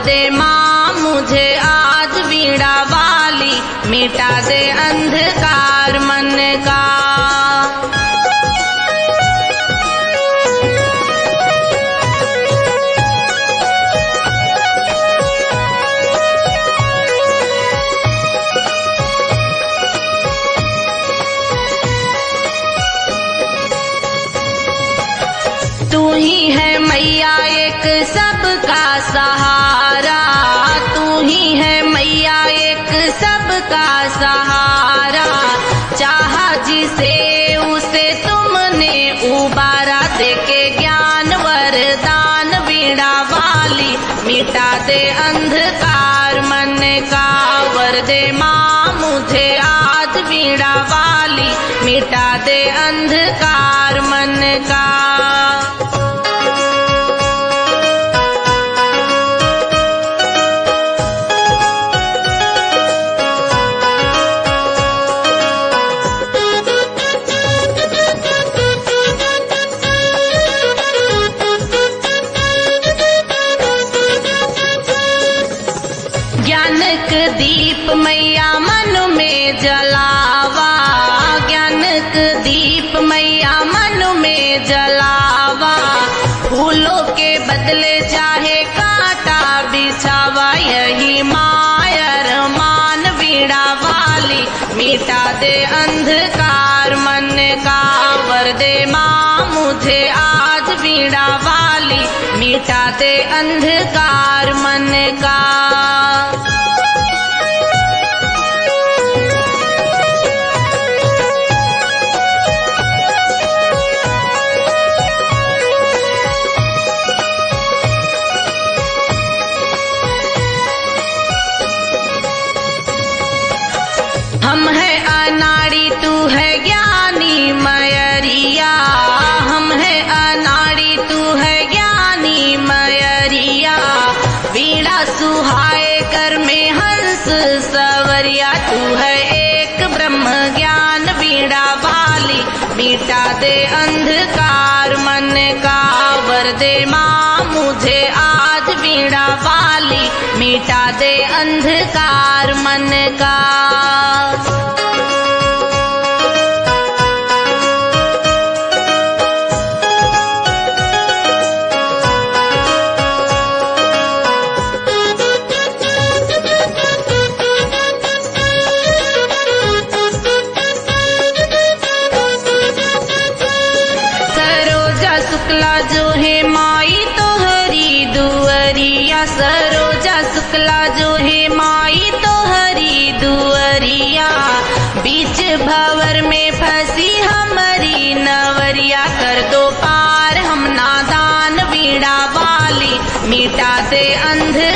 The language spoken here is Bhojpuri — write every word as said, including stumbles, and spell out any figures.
दे माँ मुझे आज वीणा वाली, मिटा दे अंधकार मन का। तू ही है मैया एक सबका सहारा, तू ही है मैया एक सबका सहारा। चाहा जिसे उसे तुमने उबारा, देके ज्ञान वरदान वीणा वाली, मिटा दे अंधकार मन का। वर दे माँ मुझे आज वीणा वाली, मिटा दे अंधकार मन का। ज्ञानक दीप मैया मन में जलावा, ज्ञानक दीप मैया मन में जलावा। फूलों के बदले चाहे कांटा बिछावा, यही मायर मान वीणा वाली, मिटा दे अंधकार मन का। वर दे माँ मुझे आज वीणा वाली, मिटा दे अंधकार मन का। हम है अनाड़ी तू है ज्ञानी मयरिया, हम है अनाड़ी तू है ज्ञानी मयरिया। वीणा सुहाए कर में हंस सवरिया, तू है एक ब्रह्म ज्ञान वीणा वाली, मिटा दे अंधकार मन का। वर दे माँ मुझे आज वीणा वाली, मिटा दे अंधकार मन का। शुक्ला जो है माई तो हरी दुअरिया, सरोजा शुक्ला जो है माई तो हरी दुअरिया। बीच भंवर में फंसी हमारी नवरिया, कर दो पार हम नादान वीणा वाली, मिटा दे अंध